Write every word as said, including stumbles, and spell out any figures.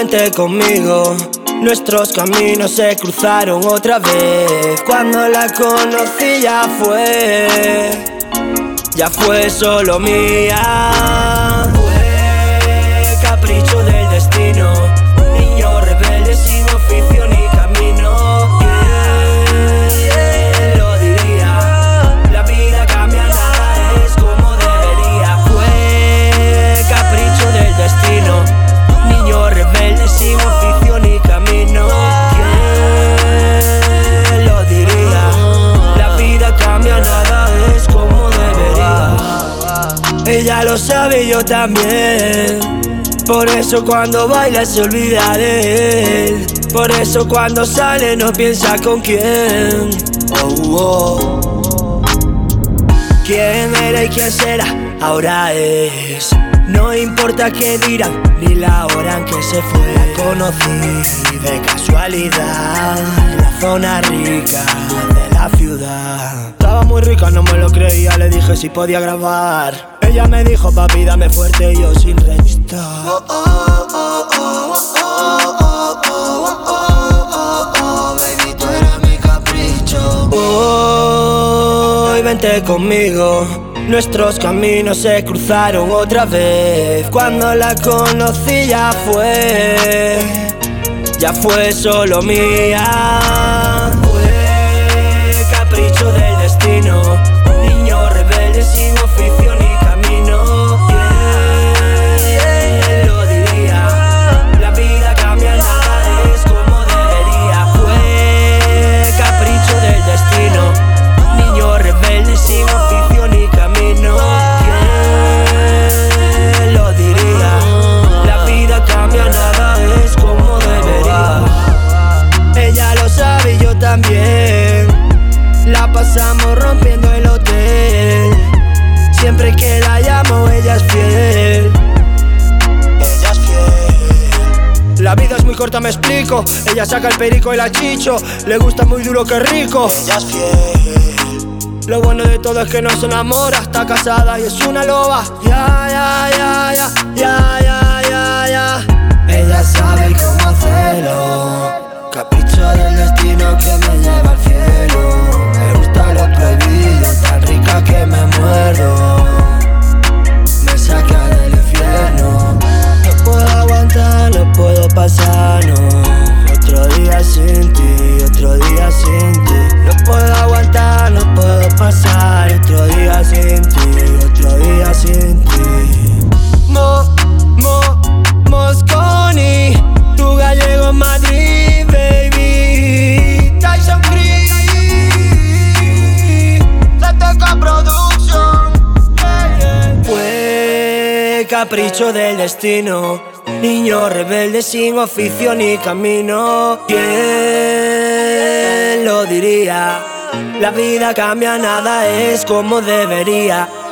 vente conmigo. Nuestros caminos se cruzaron otra vez. Cuando la conocí ya fue, ya fue solo mía. Fue capricho del destino, niño rebelde sin oficio ni camino. ¿Quién lo diría? La vida cambia, nada es como debería. Fue capricho del destino, niño rebelde sin oficio ni camino. ¿Quién lo diría? La vida cambia, nada es como debería. Ella lo sabe y yo también. Por eso cuando baila se olvida de él. Por eso cuando sale no piensa con quién. Oh, oh. ¿Quién era y quién será? Ahora es. No importa qué dirán, ni la hora en que se fue. La conocí de casualidad en la zona rica de la ciudad. Estaba muy rica, no me lo creía, le dije si podía grabar. Ella me dijo, papi, dame fuerte, y yo sin resistir. Oh, oh, oh, oh, oh, oh, oh, oh, oh, oh, baby, tú eres mi capricho. Hoy vente conmigo. Nuestros caminos se cruzaron otra vez. Cuando la conocí ya fue, ya fue solo mía. Fue capricho del destino, niño rebelde sin oficio ni camino. ¿Quién lo diría? La vida cambia, nada es como debería. Fue capricho del destino, niño rebelde sin oficio ni camino. ¿Quién lo diría? La vida cambia, nada es como debería. Ella lo sabe y yo también. La pasamos rompiendo el hotel. Siempre que la llamo ella es fiel. Ella es fiel. La vida es muy corta, me explico. Ella saca el perico y la chicho. Le gusta muy duro que rico. Ella es fiel. Lo bueno de todo es que no se enamora, está casada y es una loba. Ya, ya, ya, ya, ya, ya, ya, ya. Ella sabe cómo hacerlo. Capricho del destino que me lleva al cielo. Me gusta lo prohibido, tan rica que me muero. Me saca del infierno. No puedo aguantar, no puedo pasar, no. Otro día sin ti, otro día sin ti. No puedo aguantar, no puedo pasar. Otro día sin ti, otro día sin ti. Mo, mo, Mosconi, tu gallego Madrid, baby. Tyson Free, La Teca Production. Yeah, yeah. Fue capricho del destino, niño rebelde sin oficio ni camino. ¿Quién lo diría? La vida cambia, nada es como debería.